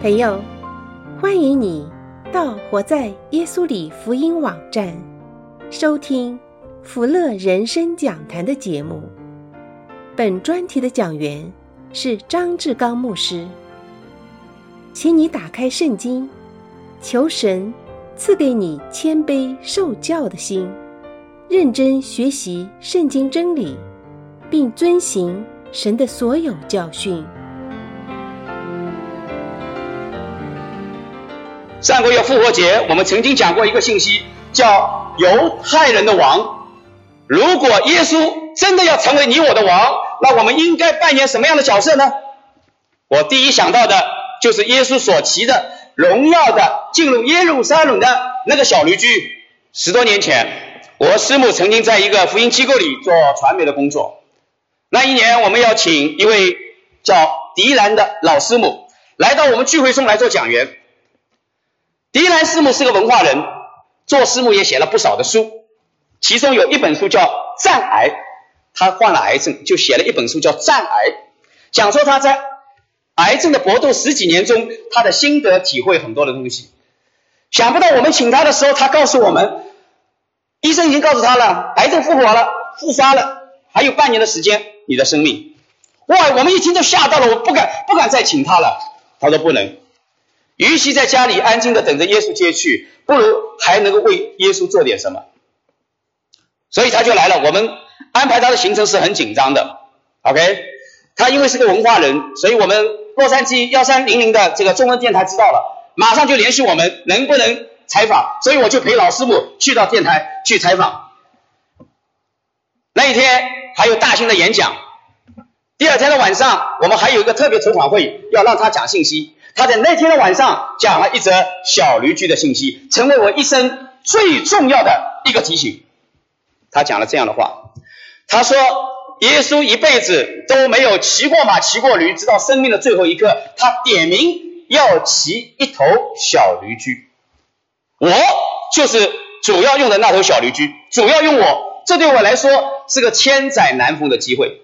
朋友，欢迎你到活在耶稣里福音网站收听福乐人生讲坛的节目。本专题的讲员是张志刚牧师。请你打开圣经，求神赐给你谦卑受教的心，认真学习圣经真理，并遵行神的所有教训。 上个月复活节，我们曾经讲过一个信息，叫犹太人的王。如果耶稣真的要成为你我的王，那我们应该扮演什么样的角色呢？我第一想到的就是耶稣所骑的荣耀的进入耶路撒冷的那个小驴驹。10多年前，我师母曾经在一个福音机构里做传媒的工作。那一年，我们要请一位叫迪兰的老师母来到我们聚会中来做讲员。迪兰师母是个文化人，做师母也写了不少的书，其中有一本书叫《战癌》，他患了癌症，就写了一本书叫《战癌》，讲说他在癌症的搏斗10几年中，他的心得体会很多的东西。想不到我们请他的时候，他告诉我们，医生已经告诉他了，癌症复活了，复发了，还有半年的时间，你的生命。哇，我们一听就吓到了，我不敢再请他了。他说不能，与其在家里安静的等着耶稣接去，不如还能够为耶稣做点什么。所以他就来了，我们安排他的行程是很紧张的 OK， 他因为是个文化人，所以我们洛杉矶1300的这个中文电台知道了，马上就联系我们能不能采访，所以我就陪老师母去到电台去采访。那一天还有大型的演讲，第二天的晚上我们还有一个特别筹款会，要让他讲信息。他在那天的晚上讲了一则小驴驹的信息，成为我一生最重要的一个提醒。他讲了这样的话，他说耶稣一辈子都没有骑过马骑过驴，直到生命的最后一刻，他点名要骑一头小驴驹。我就是主要用的那头小驴驹，主要用我，这对我来说是个千载难逢的机会。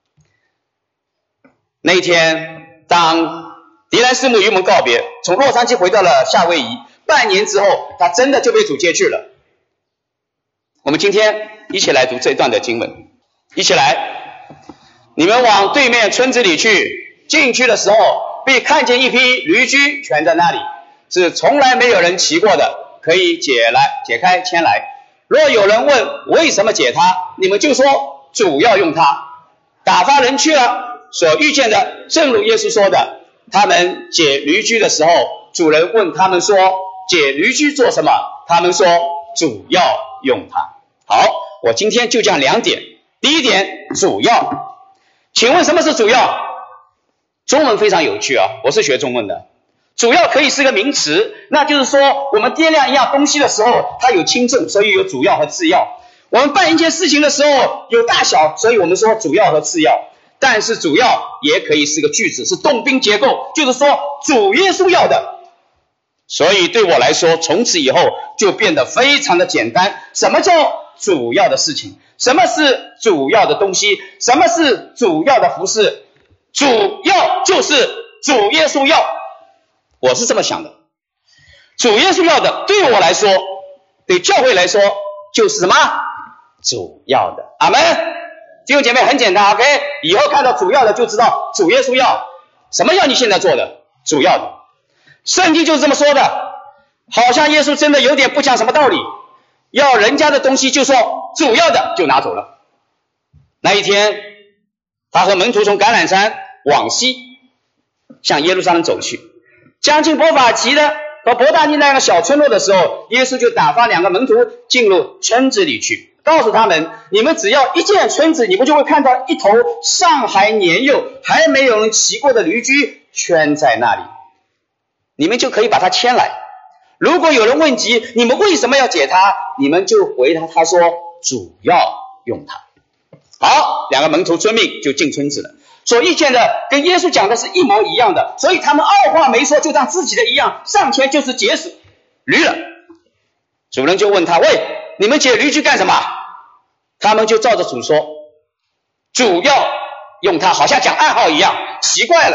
那一天，当迪兰师母与我们告别，从洛杉矶回到了夏威夷，半年之后，他真的就被主接去了。我们今天一起来读这段的经文，一起来。你们往对面村子里去，进去的时候必看见一匹驴驹全在那里，是从来没有人骑过的，可以解开牵来。若有人问为什么解它，你们就说主要用它。打发人去了，所遇见的正如耶稣说的，他们解驴驹的时候，主人问他们说解驴驹做什么，他们说主要用它。好，我今天就讲2点。第一点，主要。请问什么是主要？中文非常有趣啊，我是学中文的。主要可以是个名词，那就是说我们掂量一样东西的时候，它有轻重，所以有主要和次要。我们办一件事情的时候有大小，所以我们说主要和次要。但是主要也可以是个句子，是动宾结构，就是说主耶稣要的。所以对我来说，从此以后就变得非常的简单。什么叫主要的事情？什么是主要的东西？什么是主要的服事？主要就是主耶稣要。我是这么想的，主耶稣要的，对我来说，对教会来说，就是什么？主要的。阿们。弟兄姐妹，很简单 OK， 以后看到主要的就知道主耶稣要什么，要你现在做的主要的。圣经就是这么说的，好像耶稣真的有点不讲什么道理，要人家的东西就说主要的就拿走了。那一天他和门徒从橄榄山往西向耶路撒冷走去，将近伯法其的和伯大尼那个小村落的时候，耶稣就打发2个门徒进入村子里去，告诉他们，你们只要一进村子，你们就会看到一头尚还年幼还没有人骑过的驴驹圈在那里，你们就可以把它牵来。如果有人问及你们为什么要解它，你们就回答他说主要用它。好，2个门徒遵命就进村子了，所遇见的跟耶稣讲的是一模一样的，所以他们二话没说就当自己的一样，上前就是解死驴了。主人就问他，喂，你们解驴驹干什么？他们就照着主说主要用它，好像讲暗号一样。奇怪了，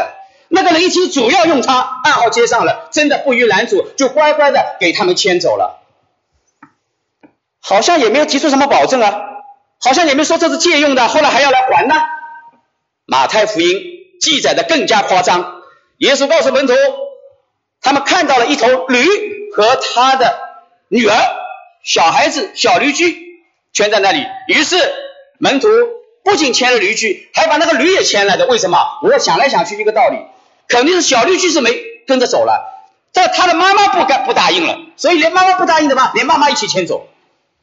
那个人一听主要用他，暗号接上了，真的不予拦阻，就乖乖的给他们牵走了。好像也没有提出什么保证啊，好像也没有说这是借用的，后来还要来还呢。马太福音记载的更加夸张，耶稣告诉门徒，他们看到了一头驴和他的女儿、小孩子、小驴驹圈在那里，于是门徒不仅牵了驴驹，还把那个驴也牵来的。为什么？我想来想去一个道理，肯定是小驴驹是没跟着走了，但他的妈妈不答应了，所以连妈妈不答应的嘛，连妈妈一起牵走。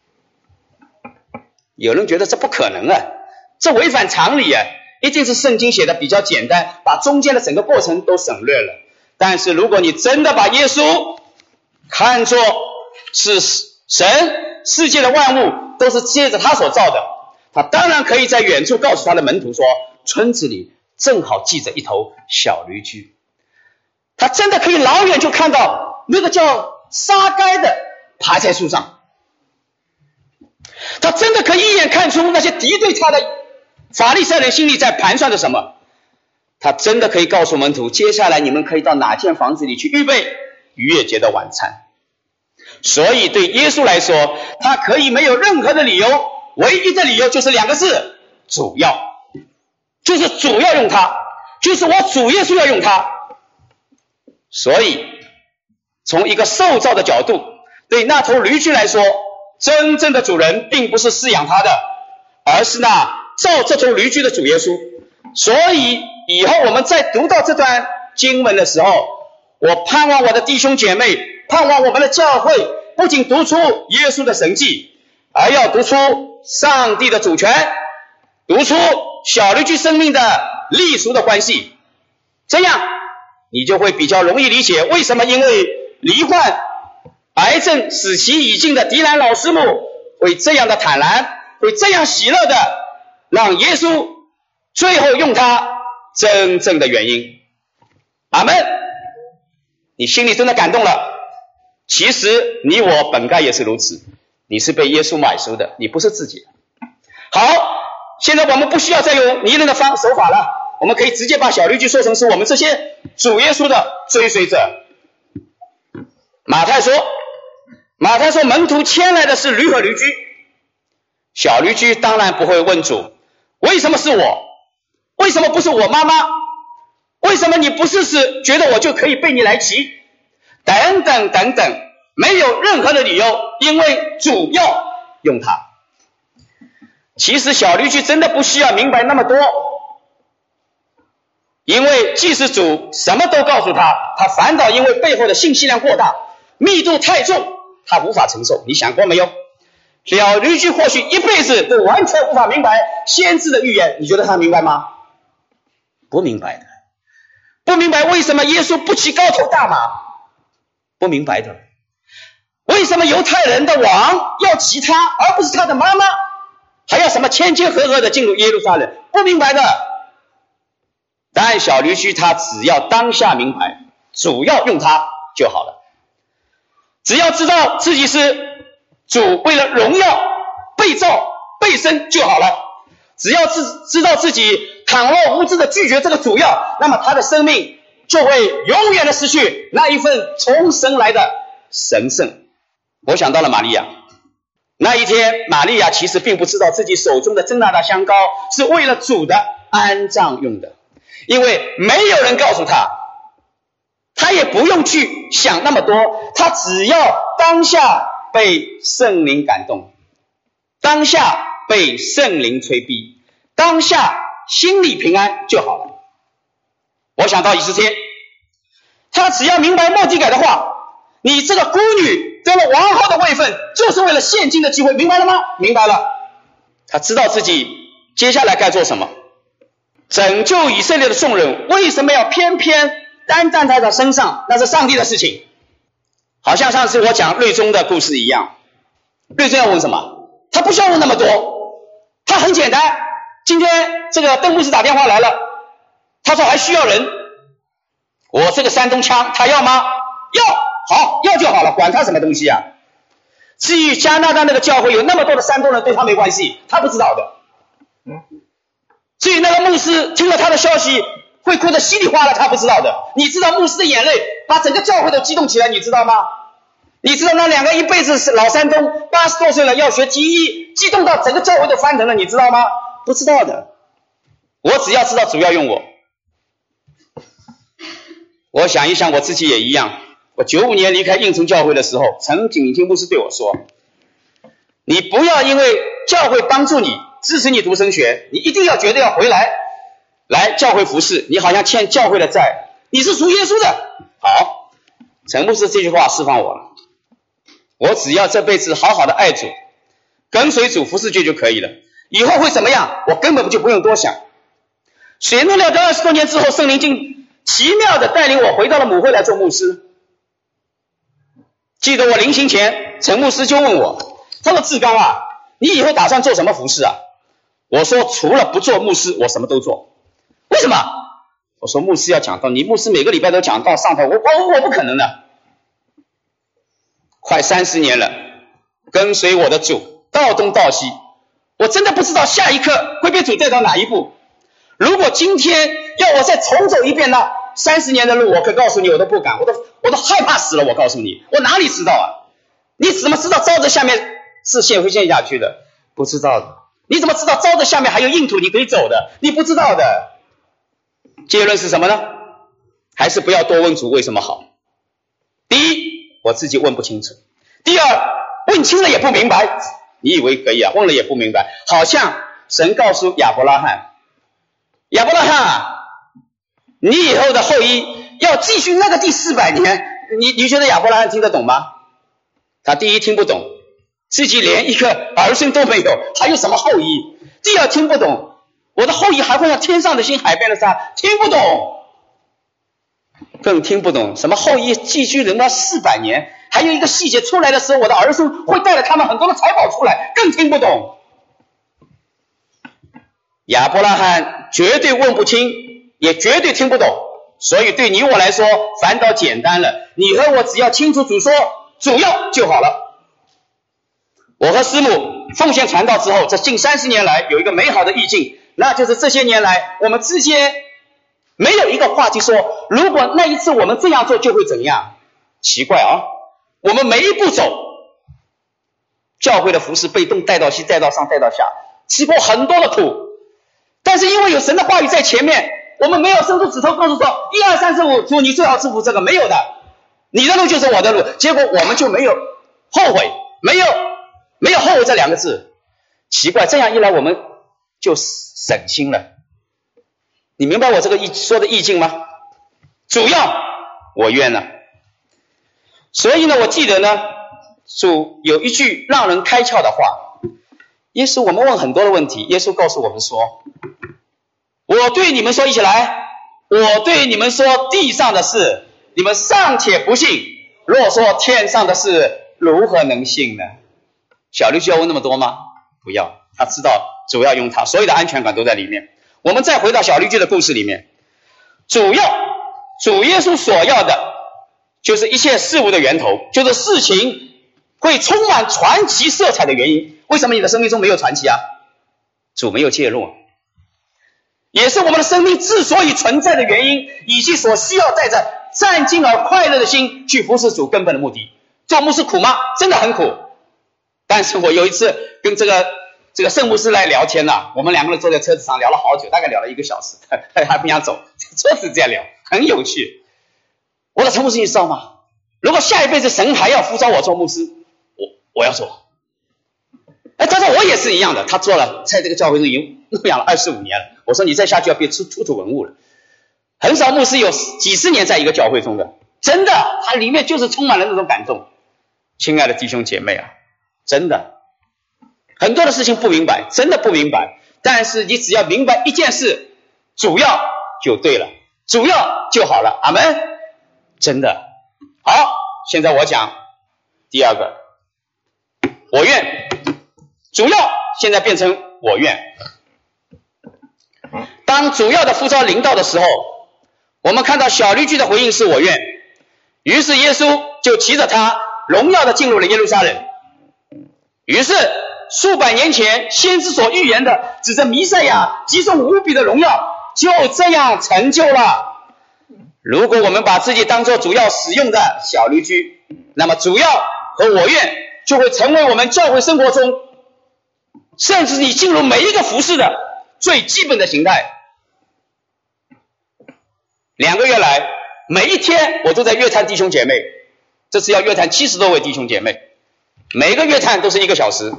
有人觉得这不可能啊，这违反常理啊，一定是圣经写的比较简单，把中间的整个过程都省略了。但是如果你真的把耶稣看作是神，世界的万物都是借着他所造的，他当然可以在远处告诉他的门徒说，村子里正好系着一头小驴驹。他真的可以老远就看到那个叫撒该的爬在树上，他真的可以一眼看出那些敌对他的法利赛人心里在盘算着什么。他真的可以告诉门徒，接下来你们可以到哪间房子里去预备逾越节的晚餐。所以对耶稣来说，他可以没有任何的理由，唯一的理由就是两个字，主要，就是主要用他，就是我主耶稣要用他。所以从一个受造的角度，对那头驴驹来说，真正的主人并不是饲养他的，而是那造这头驴驹的主耶稣。所以以后我们在读到这段经文的时候，我盼望我的弟兄姐妹，盼望我们的教会不仅读出耶稣的神迹，而要读出上帝的主权，读出小驴驹生命的隶属的关系。这样你就会比较容易理解，为什么因为罹患癌症死期已尽的迪兰老师母会这样的坦然，会这样喜乐的让耶稣最后用他真正的原因。阿们。你心里真的感动了。其实你我本该也是如此，你是被耶稣买赎的，你不是自己的。好，现在我们不需要再用拟人的手法了，我们可以直接把小驴驹说成是我们这些主耶稣的追随者。马太说门徒牵来的是驴和驴驹，小驴驹当然不会问主，为什么是我？为什么不是我妈妈？为什么你不试试觉得我就可以被你来骑？等等等等，没有任何的理由，因为主要用它。其实小驴驹真的不需要明白那么多，因为即使主什么都告诉他，他反倒因为背后的信息量过大，密度太重，他无法承受。你想过没有？小驴驹或许一辈子都完全无法明白先知的预言，你觉得他明白吗？不明白的。不明白为什么耶稣不骑高头大马，不明白的。为什么犹太人的王要骑他，而不是他的妈妈，还要什么谦谦和和的进入耶路撒冷，不明白的。但小驴驹他只要当下明白，主要用他就好了。只要知道自己是主为了荣耀被造被生就好了。只要知道自己倘若无知的拒绝这个主要，那么他的生命就会永远的失去那一份从神来的神圣。我想到了玛利亚，那一天玛利亚其实并不知道自己手中的真哪吒香膏是为了主的安葬用的，因为没有人告诉他，他也不用去想那么多，他只要当下被圣灵感动，当下被圣灵催逼，当下心里平安就好了。我想到以斯帖，他只要明白末底改的话，你这个孤女得了王后的位分，就是为了现今的机会，明白了吗？明白了。他知道自己接下来该做什么。拯救以色列的众人为什么要偏偏担在他的身上？那是上帝的事情。好像上次我讲瑞宗的故事一样，瑞宗要问什么？他不需要问那么多，他很简单。今天这个邓牧师打电话来了，他说还需要人，我这个山东腔他要吗？要，好，要就好了，管他什么东西啊。至于加拿大那个教会有那么多的山东人，对他没关系，他不知道的。至于那个牧师听了他的消息， 会哭得稀里哗啦，他不知道的。你知道牧师的眼泪把整个教会都激动起来，你知道吗？你知道那两个一辈子是老山东80多岁了要学技艺，激动到整个教会都翻腾了，你知道吗？不知道的。我只要知道主要用我。我想一想我自己也一样，我95年离开应城教会的时候，陈景清牧师对我说，你不要因为教会帮助你支持你读神学，你一定要觉得要回来教会服侍，你好像欠教会的债，你是属耶稣的。好，陈牧师这句话释放我了，我只要这辈子好好的爱主，跟随主服侍就可以了，以后会怎么样我根本就不用多想。水陆料的20多年之后，圣灵竟奇妙的带领我回到了母会来做牧师。记得我临行前，陈牧师就问我，他说志刚啊，你以后打算做什么服事啊？我说除了不做牧师我什么都做。为什么？我说牧师要讲道，你牧师每个礼拜都讲道上台，我不可能的。快30年了，跟随我的主到东到西，我真的不知道下一刻会被主带到哪一步。如果今天要我再重走一遍那30年的路，我可告诉你我都不敢，我都害怕死了。我告诉你，我哪里知道啊？你怎么知道沼泽下面是会陷下去的？不知道的。你怎么知道沼泽下面还有硬土你可以走的？你不知道的。结论是什么呢？还是不要多问主为什么好。第一，我自己问不清楚。第二，问清了也不明白。你以为可以啊？问了也不明白。好像神告诉亚伯拉罕啊，你以后的后裔要继续那个第400年，你觉得亚伯拉罕听得懂吗？他第一听不懂，自己连一个儿孙都没有，还有什么后裔？第二听不懂，我的后裔还会像天上的星海边的沙，听不懂。更听不懂什么后裔继续人到400年，还有一个细节出来的时候，我的儿孙会带了他们很多的财宝出来，更听不懂。亚伯拉罕绝对问不清，也绝对听不懂，所以对你我来说反倒简单了。你和我只要清楚主说主要就好了。我和师母奉献传道之后，这近30年来有一个美好的意境，那就是这些年来我们之间没有一个话题说如果那一次我们这样做就会怎样。奇怪啊，我们每一步走，教会的服事被动带到西带到上带到下，吃过很多的苦，但是因为有神的话语在前面，我们没有伸出指头告诉说1、2、3、4、5，主你最好祝福这个，没有的，你的路就是我的路，结果我们就没有后悔，没有后悔这2个字。奇怪，这样一来我们就省心了。你明白我这个说的意境吗？主要我愿了。所以呢，我记得呢，主有一句让人开窍的话。耶稣，我们问很多的问题，耶稣告诉我们说，我对你们说，一起来，我对你们说地上的事，你们尚且不信，若说天上的事，如何能信呢？小律需要问那么多吗？不要，他知道主要用他，所有的安全感都在里面。我们再回到小律句的故事里面，主耶稣所要的就是一切事物的源头，就是事情会充满传奇色彩的原因。为什么你的生命中没有传奇啊？主没有介入，也是我们的生命之所以存在的原因，以及所需要带着战兢而快乐的心去服侍主根本的目的。做牧师苦吗？真的很苦。但是我有一次跟这个圣牧师来聊天了，我们2个人坐在车子上聊了好久，大概聊了1个小时，还不想走，车子在聊，很有趣。我的陈牧师你知道吗？如果下一辈子神还要呼召我做牧师，我要做。他说我也是一样的，他做了，在这个教会中已经牧养了25年了。我说你再下去要变出土文物了。很少牧师有几十年在一个教会中的，真的，他里面就是充满了那种感动。亲爱的弟兄姐妹啊，真的很多的事情不明白，真的不明白，但是你只要明白一件事，主要就对了，主要就好了。阿们。真的好，现在我讲第2个，我愿。主要现在变成我愿。当主要的呼召临到的时候，我们看到小律句的回应是我愿，于是耶稣就骑着他荣耀的进入了耶路撒冷。于是数百年前先知所预言的指着弥赛亚极重无比的荣耀就这样成就了。如果我们把自己当作主要使用的小驴驹，那么主要和我愿就会成为我们教会生活中，甚至你进入每一个服事的最基本的形态。2个月来，每一天我都在约谈弟兄姐妹，这次要约谈70多位弟兄姐妹，每个约谈都是1个小时。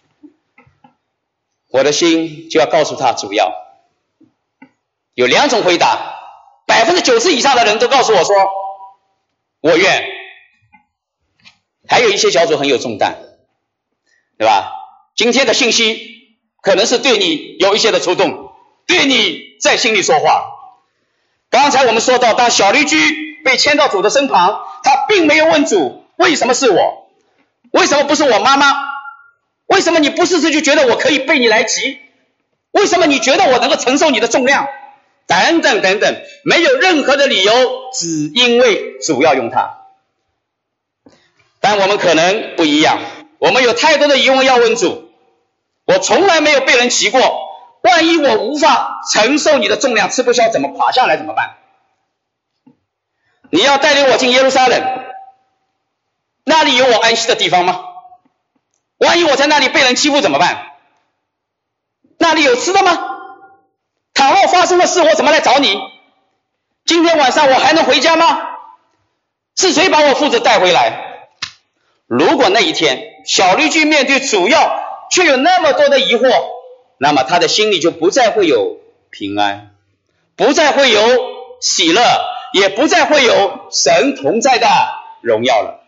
我的心就要告诉他主要。有2种回答，90%以上的人都告诉我说我愿。还有一些小组很有重担，对吧？今天的信息可能是对你有一些的触动，对你在心里说话。刚才我们说到，当小驴驹被牵到主的身旁，他并没有问主，为什么是我？为什么不是我妈妈？为什么你不试试就觉得我可以背你来骑？为什么你觉得我能够承受你的重量？等等等等，没有任何的理由，只因为主要用它。但我们可能不一样，我们有太多的疑问要问主。我从来没有被人骑过，万一我无法承受你的重量，吃不消怎么垮下来怎么办？你要带领我进耶路撒冷，那里有我安息的地方吗？万一我在那里被人欺负怎么办？那里有吃的吗？倘若发生了事，我怎么来找你？今天晚上我还能回家吗？是谁把我父子带回来？如果那一天小驴驹面对主要却有那么多的疑惑，那么他的心里就不再会有平安，不再会有喜乐，也不再会有神同在的荣耀了。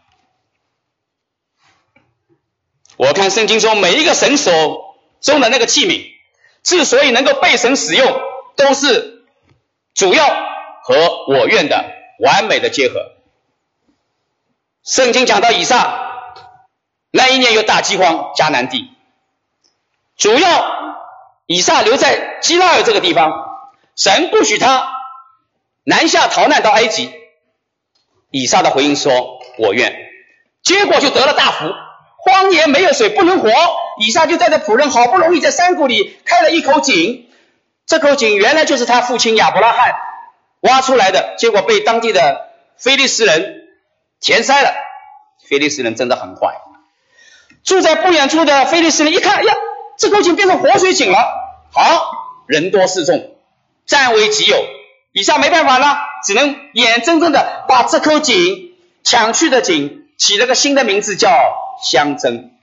我看圣经中每一个神手中的那个器皿，之所以能够被神使用，都是主要和我愿的完美的结合。圣经讲到以撒，那一年有大饥荒，迦南地，主要以撒留在基拉尔这个地方，神不许他南下逃难到埃及。以撒的回应说我愿，结果就得了大福，荒野没有水不能活，以撒就带着仆人好不容易在山谷里开了一口井，这口井原来就是他父亲亚伯拉罕挖出来的，结果被当地的非利士人填塞了。非利士人真的很坏，住在不远处的非利士人一看，哎呀，这口井变成活水井了，好，人多势众，占为己有。以撒没办法了，只能眼睁睁的把这口井抢去的井起了个新的名字，叫相争。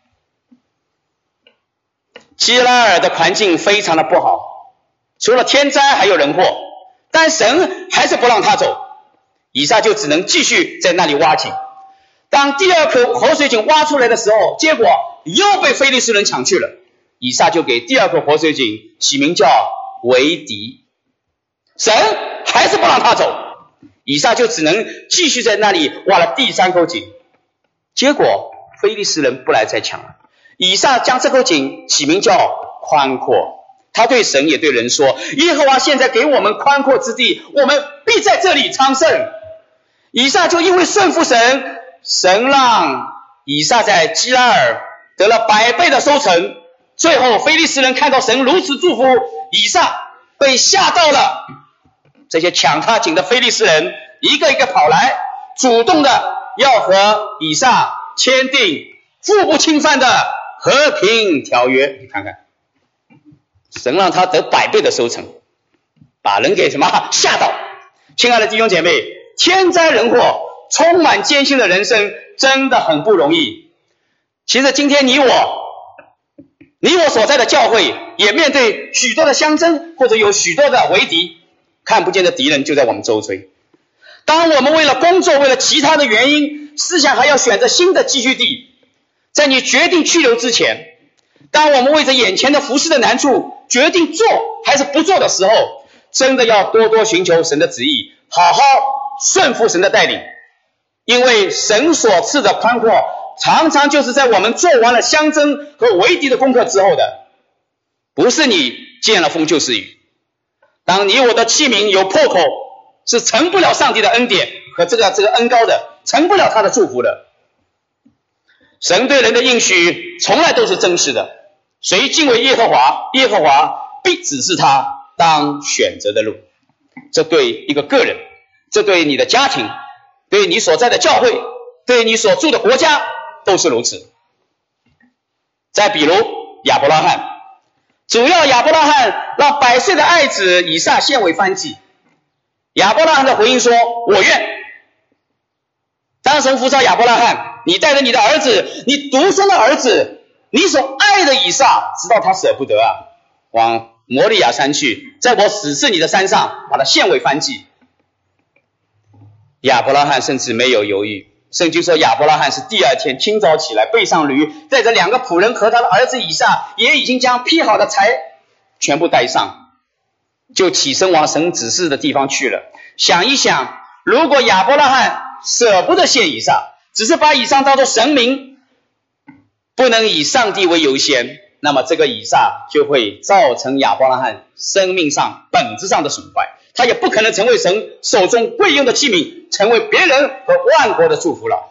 基拉尔的环境非常的不好，除了天灾还有人祸，但神还是不让他走，以撒就只能继续在那里挖井。当第二口活水井挖出来的时候，结果又被非利士人抢去了，以撒就给第二口活水井起名叫为敌。神还是不让他走，以撒就只能继续在那里挖了第三口井，结果非利士人不来再抢了，以撒将这口井起名叫宽阔。他对神也对人说，耶和华现在给我们宽阔之地，我们必在这里昌盛。以撒就因为顺服神，神让以撒在基拉尔得了100倍的收成。最后非利士人看到神如此祝福以撒，被吓到了，这些抢他井的非利士人一个一个跑来，主动的要和以撒签订互不侵犯的和平条约。你看看，神让他得100倍的收成，把人给什么吓到。亲爱的弟兄姐妹，天灾人祸充满艰辛的人生真的很不容易。其实今天你我所在的教会也面对许多的相争，或者有许多的为敌，看不见的敌人就在我们周围。当我们为了工作，为了其他的原因，思想还要选择新的寄居地，在你决定去留之前，当我们为着眼前的服事的难处决定做还是不做的时候，真的要多多寻求神的旨意，好好顺服神的带领。因为神所赐的宽阔常常就是在我们做完了相争和为敌的功课之后的，不是你见了风就是雨。当你我的器皿有破口，是成不了上帝的恩典和这个恩膏的，成不了他的祝福的。神对人的应许从来都是真实的，谁敬畏耶和华，耶和华必指示他当选择的路。这对一个个人，这对你的家庭，对你所在的教会，对你所住的国家都是如此。再比如亚伯拉罕，主要亚伯拉罕让100岁的爱子以撒献为燔祭，亚伯拉罕的回应说：我愿。当神呼召亚伯拉罕，你带着你的儿子，你独生的儿子，你所爱的以撒，直到他舍不得啊，往摩利亚山去，在我指示你的山上把他献为燔祭。亚伯拉罕甚至没有犹豫，圣经说亚伯拉罕是第二天清早起来，背上驴，带着2个仆人和他的儿子以撒，也已经将劈好的柴全部带上，就起身往神指示的地方去了。想一想，如果亚伯拉罕舍不得献以撒，只是把以撒当作神明，不能以上帝为优先，那么这个以撒就会造成亚伯拉罕生命上本质上的损坏，他也不可能成为神手中贵用的器皿，成为别人和万国的祝福了。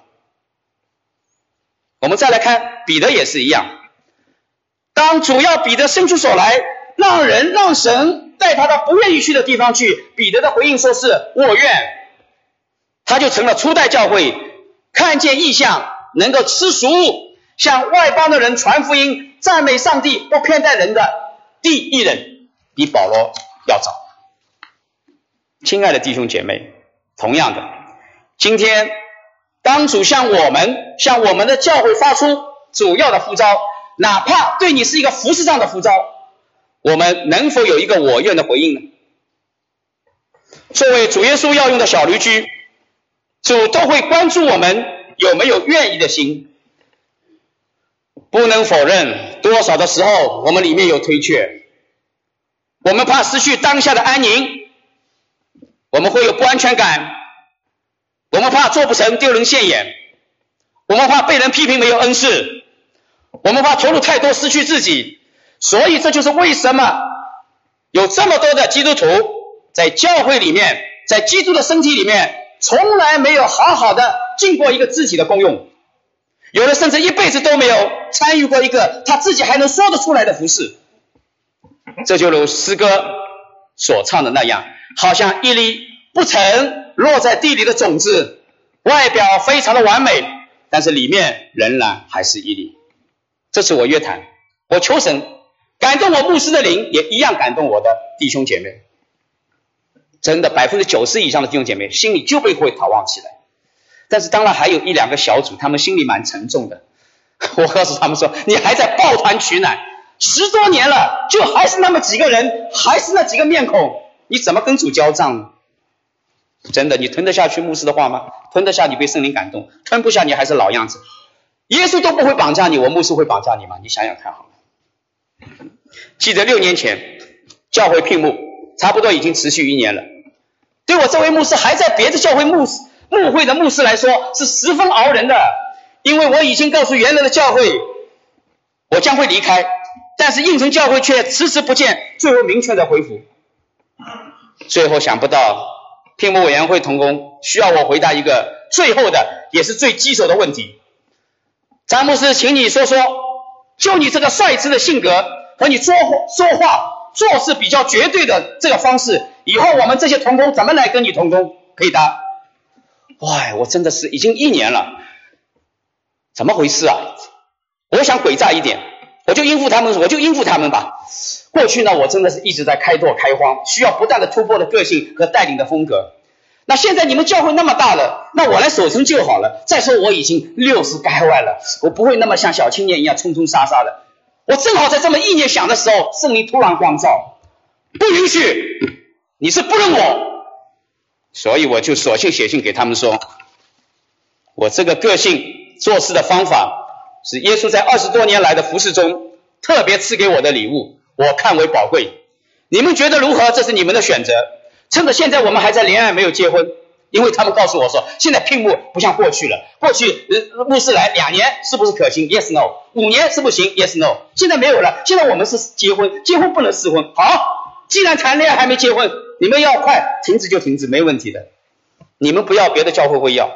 我们再来看彼得也是一样，当主要彼得伸出手来，让神带他到不愿意去的地方去，彼得的回应说是我愿，他就成了初代教会看见异象能够吃熟物，向外邦的人传福音，赞美上帝不偏待人的第一人，比保罗要早。亲爱的弟兄姐妹，同样的，今天当主向我们的教会发出主要的呼召，哪怕对你是一个服事上的呼召，我们能否有一个我愿的回应呢？作为主耶稣要用的小驴驹，主都会关注我们有没有愿意的心。不能否认，多少的时候我们里面有推却，我们怕失去当下的安宁，我们会有不安全感，我们怕做不成丢人现眼，我们怕被人批评没有恩赐，我们怕投入太多失去自己。所以这就是为什么有这么多的基督徒在教会里面，在基督的身体里面从来没有好好的尽过一个自己的功用，有的甚至一辈子都没有参与过一个他自己还能说得出来的服事。这就如诗歌所唱的那样，好像一粒不曾落在地里的种子，外表非常的完美，但是里面仍然还是一粒。这是我约谈，我求神感动我牧师的灵，也一样感动我的弟兄姐妹。真的90%以上的弟兄姐妹心里就会祷望起来。但是当然还有1-2个小组，他们心里蛮沉重的。我告诉他们说，你还在抱团取暖10多年了，就还是那么几个人，还是那几个面孔，你怎么跟主交账呢？真的，你吞得下去牧师的话吗？吞得下你被圣灵感动，吞不下你还是老样子。耶稣都不会绑架你，我牧师会绑架你吗？你想想看好了。记得6年前教会聘牧，差不多已经持续1年了。对我这位牧师还在别的教会牧会的牧师来说是十分熬人的，因为我已经告诉原来的教会我将会离开，但是应承教会却迟迟不见最后明确的回复。最后想不到聘牧委员会同工需要我回答一个最后的也是最棘手的问题。张牧师，请你说说，就你这个率直的性格和你说话做事比较绝对的这个方式，以后我们这些同工怎么来跟你同工？可以答。哇，我真的是已经1年了，怎么回事啊？我想诡诈一点，我就应付他们吧。过去呢，我真的是一直在开拓开荒，需要不断的突破的个性和带领的风格。那现在你们教会那么大了，那我来守成就好了。再说我已经60该外了，我不会那么像小青年一样冲冲杀杀的。我正好在这么意念想的时候，圣灵突然光照，不允许，你是不认我。所以我就索性写信给他们说，我这个个性做事的方法是耶稣在20多年来的服事中特别赐给我的礼物，我看为宝贵。你们觉得如何？这是你们的选择。趁着现在我们还在恋爱没有结婚，因为他们告诉我说，现在聘牧不像过去了，过去牧师来2年是不是可行 ？Yes No。5年是不行 ？Yes No。现在没有了，现在我们是结婚不能试婚。好，既然谈恋爱还没结婚，你们要快停止就停止，没问题的。你们不要，别的教会会要。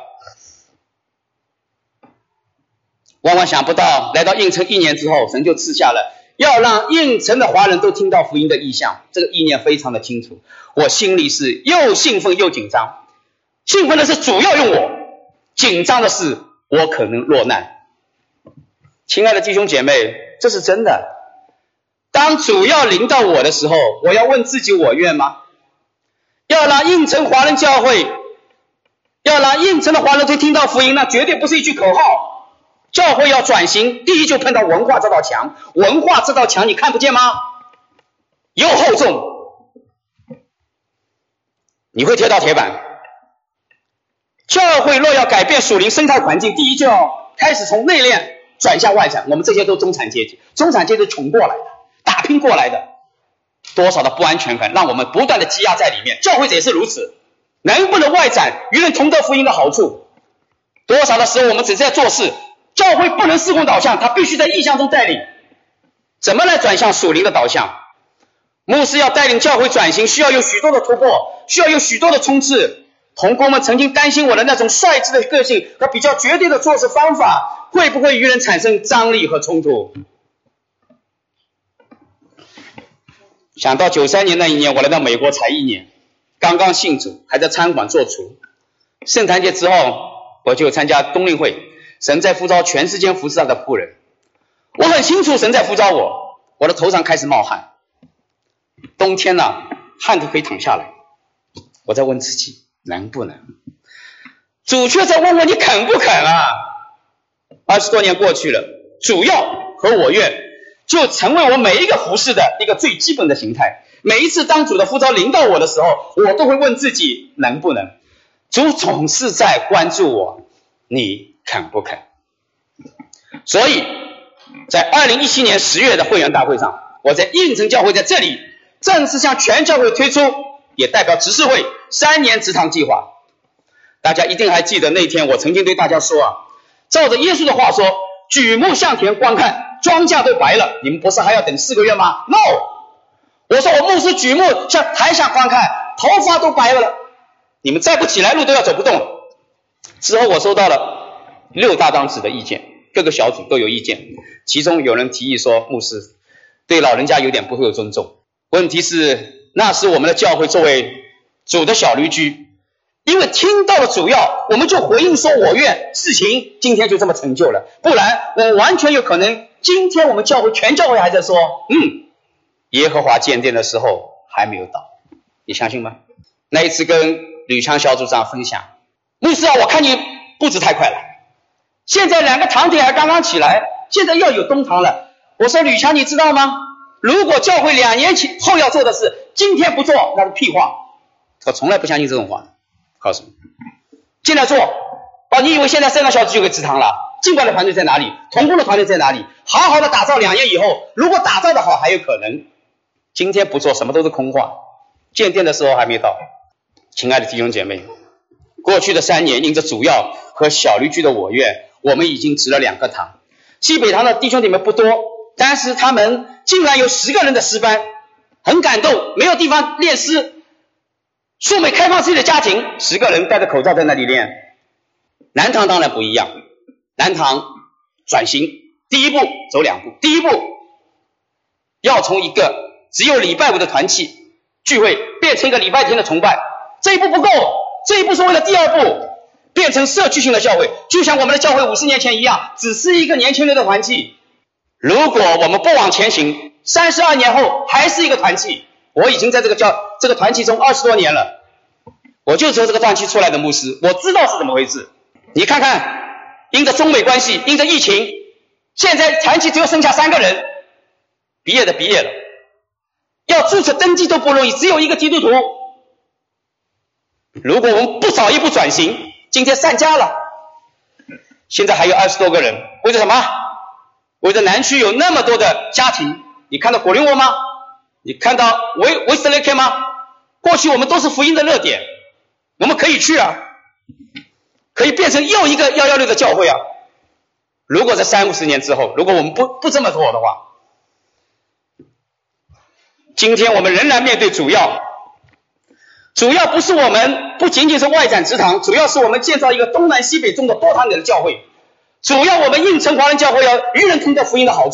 万万想不到，来到应承1年之后，神就赐下了要让应城的华人都听到福音的意向，这个意念非常的清楚。我心里是又兴奋又紧张，兴奋的是主要用我，紧张的是我可能落难。亲爱的弟兄姐妹，这是真的。当主要临到我的时候，我要问自己，我愿吗？要让应城华人教会，要让应城的华人都听到福音，那绝对不是一句口号。教会要转型，第一就碰到文化这道墙，文化这道墙你看不见吗？又厚重，你会贴到铁板。教会若要改变属灵生态环境，第一就要开始从内敛转向外展。我们这些都中产阶级，中产阶级穷过来的，打拼过来的，多少的不安全感让我们不断的积压在里面。教会者也是如此，能不能外展与人同得福音的好处？多少的时候我们只是在做事，教会不能事工导向，它必须在意向中带领。怎么来转向属灵的导向？牧师要带领教会转型，需要有许多的突破，需要有许多的冲刺。同工们曾经担心我的那种率直的个性和比较绝对的做事方法，会不会与人产生张力和冲突？想到93年那一年，我来到美国才1年，刚刚信主，还在餐馆做厨。圣诞节之后，我就参加冬令会，神在呼召全世界服侍他的仆人。我很清楚神在呼召我，我的头上开始冒汗。冬天呢，汗都可以淌下来。我在问自己，能不能？主却在问我，你肯不肯啊？20多年过去了，主要和我愿就成为我每一个服事的一个最基本的形态。每一次当主的呼召临到我的时候，我都会问自己能不能。主总是在关注我，你肯不肯？所以在2017年10月的会员大会上，我在应城教会在这里正式向全教会推出，也代表执事会3年植堂计划。大家一定还记得那天我曾经对大家说啊，照着耶稣的话说，举目向田观看，庄稼都白了，你们不是还要等4个月吗？ No， 我说我牧师举目向台下观看，头发都白了，你们再不起来路都要走不动了。之后我收到了6大当子的意见，各个小组都有意见，其中有人提议说，牧师对老人家有点不够尊重。问题是那是我们的教会作为主的小驴驹，因为听到了主要，我们就回应说我愿，事情今天就这么成就了。不然我完全有可能今天我们教会全教会还在说耶和华建殿的时候还没有到，你相信吗？那一次跟吕强小组长分享，牧师啊，我看你步子太快了，现在2个堂点还刚刚起来，现在要有东堂了。我说吕强，你知道吗？如果教会2年后要做的事，今天不做，那是屁话。我从来不相信这种话，告诉你，进来做。你以为现在3个小时就可以植堂了？敬拜的团队在哪里？同工的团队在哪里？好好的打造2年以后，如果打造的好还有可能。今天不做，什么都是空话。建殿的时候还没到。亲爱的弟兄姐妹，过去的3年，因着主要和小驴驹的我愿，我们已经植了2个堂。西北堂的弟兄姐妹不多，但是他们竟然有10个人的诗班，很感动，没有地方练诗。素美开放自己的家庭，10个人戴着口罩在那里练。南堂当然不一样，南堂转型，第一步走2步。第一步要从一个只有礼拜5的团契聚会变成一个礼拜天的崇拜，这一步不够，这一步是为了第2步变成社区性的教会，就像我们的教会50年前一样，只是一个年轻人的团契。如果我们不往前行，32年后还是一个团契。我已经在这个团契中20多年了，我就从这个团契出来的牧师，我知道是怎么回事。你看看，因着中美关系，因着疫情，现在团契只有剩下3个人，毕业的毕业了，要注册登记都不容易，只有一个基督徒。如果我们不早一步转型，今天散家了，现在还有20多个人，为了什么？为了南区有那么多的家庭。你看到果林窝吗？你看到维斯雷克吗？过去我们都是福音的热点，我们可以去啊，可以变成又一个116的教会啊。如果在30-50年之后，如果我们不这么做的话，今天我们仍然面对主要不是我们不仅仅是外展植堂，主要是我们建造一个东南西北中的多堂点的教会，主要我们应城华人教会要与人同得福音的好处，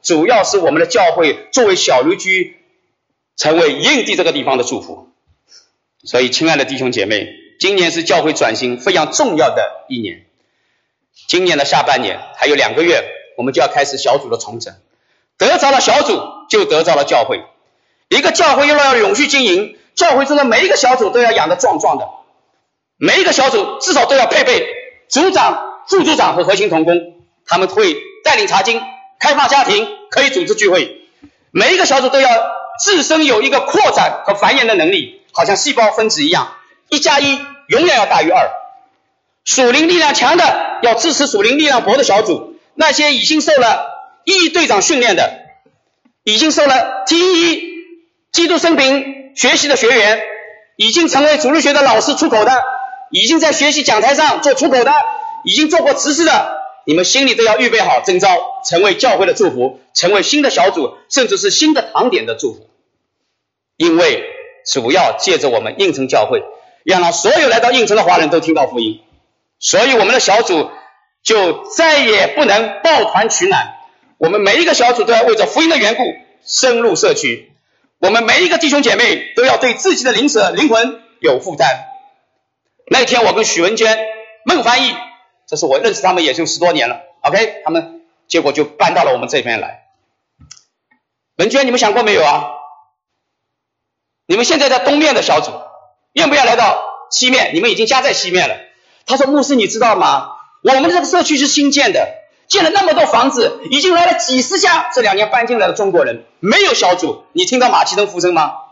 主要是我们的教会作为小驴居成为印地这个地方的祝福。所以亲爱的弟兄姐妹，今年是教会转型非常重要的一年。今年的下半年还有2个月，我们就要开始小组的重整。得着了小组，就得着了教会。一个教会要永续经营，教会中的每一个小组都要养得壮壮的，每一个小组至少都要配备组长、副组长和核心同工，他们会带领查经、开放家庭，可以组织聚会。每一个小组都要自身有一个扩展和繁衍的能力，好像细胞分子一样，1+1永远要大于2。属灵力量强的要支持属灵力量薄的小组，那些已经受了义队长训练的，已经受了 T1基督生平学习的学员，已经成为主日学的老师出口的，已经在学习讲台上做出口的，已经做过执事的，你们心里都要预备好征召，成为教会的祝福，成为新的小组，甚至是新的堂点的祝福。因为主要借着我们应城教会，要让所有来到应城的华人都听到福音，所以我们的小组就再也不能抱团取暖，我们每一个小组都要为着福音的缘故深入社区，我们每一个弟兄姐妹都要对自己的灵魂有负担。那天我跟许文娟、孟翻译，这是我认识他们也就10多年了 ，OK， 他们结果就搬到了我们这边来。文娟，你们想过没有啊？你们现在在东面的小组，愿不要来到西面？你们已经加在西面了。他说：牧师，你知道吗？我们这个社区是新建的，建了那么多房子，已经来了几十家这2年搬进来的中国人，没有小组。你听到马其顿呼声吗？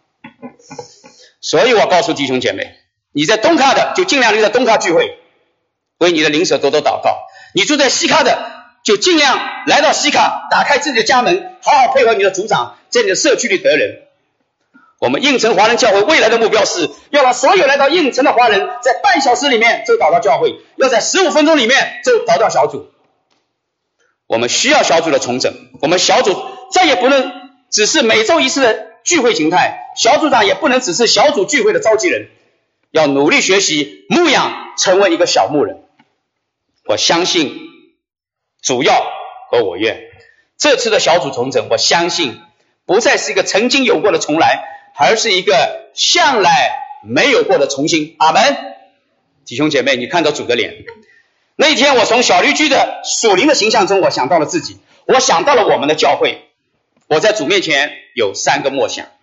所以我告诉弟兄姐妹，你在东卡的就尽量留在东卡聚会，为你的灵舍多多祷告。你住在西卡的就尽量来到西卡，打开自己的家门，好好配合你的组长，在你的社区里得人。我们应城华人教会未来的目标是要让所有来到应城的华人在半小时里面就找到教会，要在15分钟里面就找到小组。我们需要小组的重整，我们小组再也不能只是每周一次的聚会形态，小组长也不能只是小组聚会的召集人，要努力学习牧养，成为一个小牧人。我相信主要和我愿这次的小组重整，我相信不再是一个曾经有过的重来，而是一个向来没有过的重新。阿们。弟兄姐妹，你看到主的脸。那一天我从小驴居的属灵的形象中，我想到了自己，我想到了我们的教会。我在主面前有3个默想。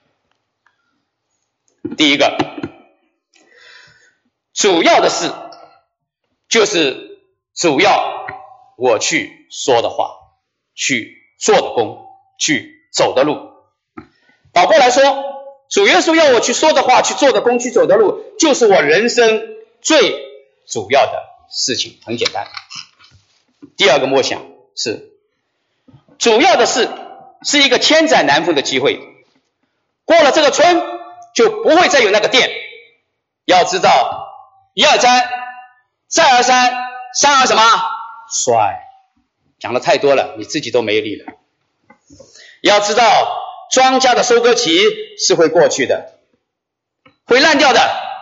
第一个，主要的事就是主要我去说的话，去做的工，去走的路。倒过来说，主耶稣要我去说的话，去做的工，去走的路，就是我人生最主要的事情，很简单。第二个默想是，主要的事是一个千载难逢的机会，过了这个村就不会再有那个店。要知道1而3，再而3，三而什么？衰。讲的太多了，你自己都没力了。要知道庄稼的收割期是会过去的，会烂掉的。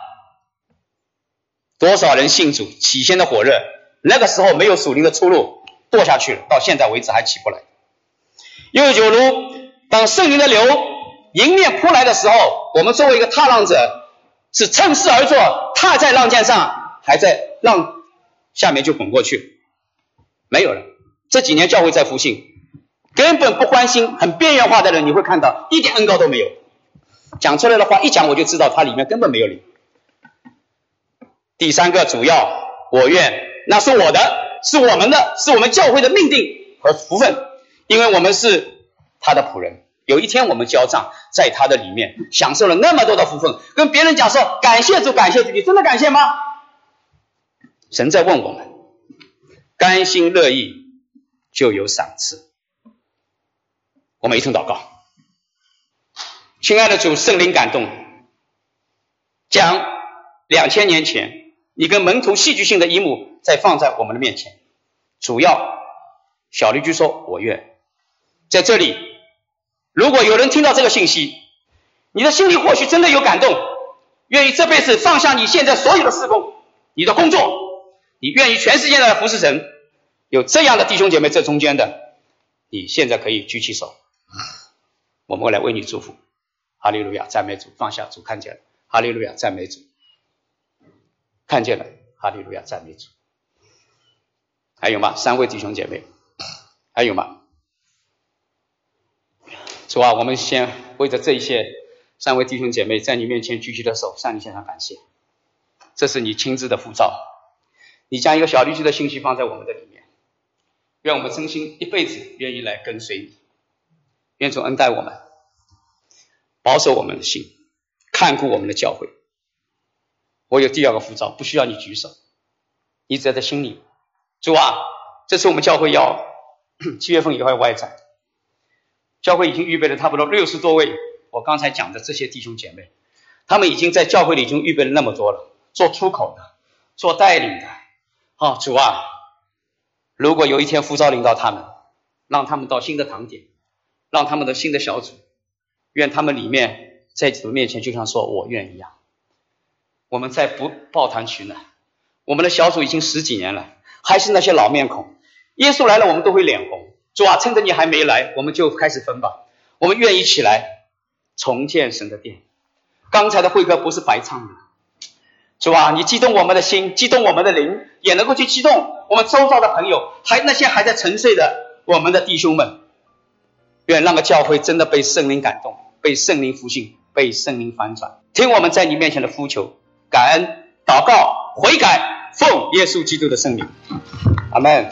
多少人信主起先的火热，那个时候没有属灵的出路，堕下去了，到现在为止还起不来。又就如当圣灵的流迎面扑来的时候，我们作为一个踏浪者，是趁势而坐，踏在浪尖上，还在浪下面就滚过去，没有了。这几年教会在复兴，根本不关心很边缘化的人，你会看到一点恩膏都没有，讲出来的话一讲我就知道它里面根本没有灵。第3个主要我愿，那是我的，是我们的，是我们教会的命定和福分，因为我们是他的仆人。有一天我们交账，在他的里面享受了那么多的福分，跟别人讲说感谢主感谢主，你真的感谢吗？神在问我们，甘心乐意就有赏赐。我们一同祷告。亲爱的主，圣灵感动，将2000年前你跟门徒戏剧性的一幕再放在我们的面前。主要小驴居说我愿，在这里如果有人听到这个信息，你的心里或许真的有感动，愿意这辈子放下你现在所有的事工，你的工作，你愿意全世界的服侍神。有这样的弟兄姐妹，这中间的你现在可以举起手，我们会来为你祝福。哈利路亚，赞美主，放下，主看见了。哈利路亚，赞美主，看见了。哈利路亚，赞美主。还有吗？3位弟兄姐妹，还有吗？主啊，我们先为着这一些3位弟兄姐妹在你面前举起的手，向你献上感谢。这是你亲自的呼召，你将一个小律师的信息放在我们的里面，愿我们真心一辈子愿意来跟随你，愿主恩待我们，保守我们的心，看顾我们的教会。我有第2个呼召，不需要你举手，你只在心里。主啊，这次我们教会要7月份以后要外展，教会已经预备了差不多60多位，我刚才讲的这些弟兄姐妹，他们已经在教会里已经预备了那么多了，做出口的，做带领的。主啊，如果有一天呼召领导他们，让他们到新的堂点，让他们的新的小组，愿他们里面在主面前就像说我愿一样。我们再不抱团取暖，我们的小组已经10几年了，还是那些老面孔。耶稣来了，我们都会脸红。主啊，趁着你还没来，我们就开始分吧。我们愿意起来重建神的殿。刚才的会歌不是白唱的。主啊，你激动我们的心，激动我们的灵，也能够去激动我们周遭的朋友，那些还在沉睡的我们的弟兄们。愿那个教会真的被圣灵感动，被圣灵复兴，被圣灵翻转。听我们在你面前的呼求，感恩、祷告、悔改，奉耶稣基督的圣名。阿们。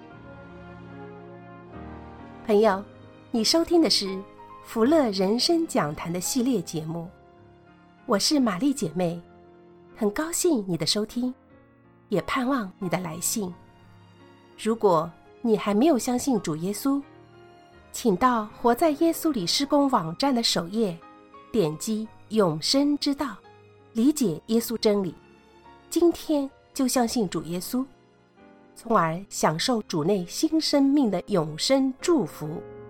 朋友，你收听的是福乐人生讲坛的系列节目，我是玛丽姐妹，很高兴你的收听，也盼望你的来信。如果你还没有相信主耶稣，请到活在耶稣里施工网站的首页，点击永生之道，理解耶稣真理，今天就相信主耶稣，从而享受主内新生命的永生祝福。